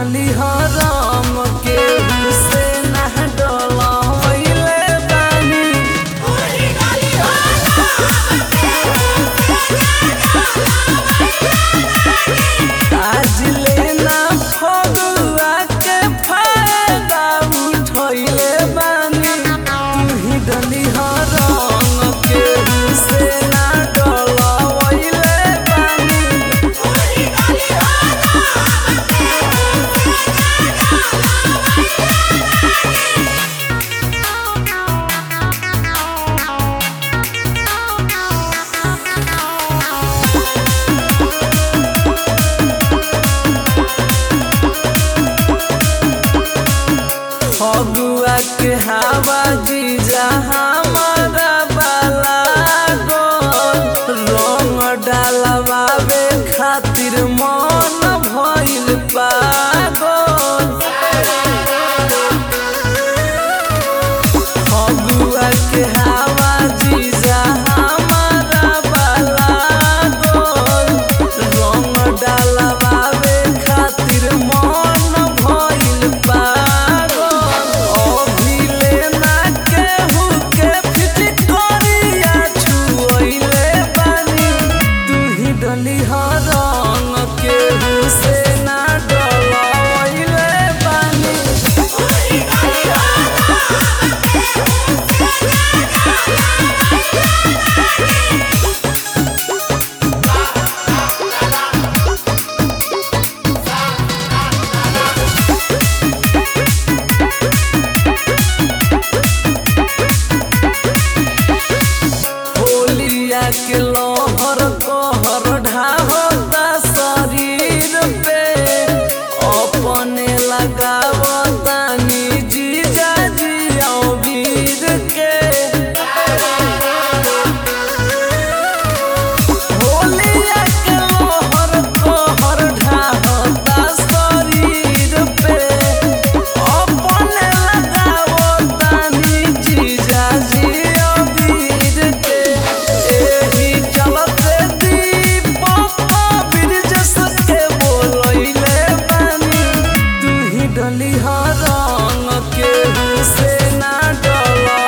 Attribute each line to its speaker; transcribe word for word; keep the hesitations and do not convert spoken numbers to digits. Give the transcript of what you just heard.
Speaker 1: डली हराम के से नह डलावैले बानी आज लेना फगुआ के फायदा उठैले बानी तू ही डली हराम के से ना डलावैले बानी फगुआ के हवा जीजा हमारा बाला गोल रंग डालवावे खातिर मन भइल पागल फगुआ के हवा जीजा हमारा बाला गोल रंग डालवावे खातिर मन भइल पागल डली हरंग के से ना डलावैले बानी होलिया के लहर कहर ढाहता शरीर पे अपने लगावतानी जीजा जी अबीर के होलिया के लहर कहर ढाहता शरीर पे अपने लगावतानी जीजा जी अबीर के एही चलते दीपक बिरजस के बोलैले बानी तू ही डली हरंग के से ना डला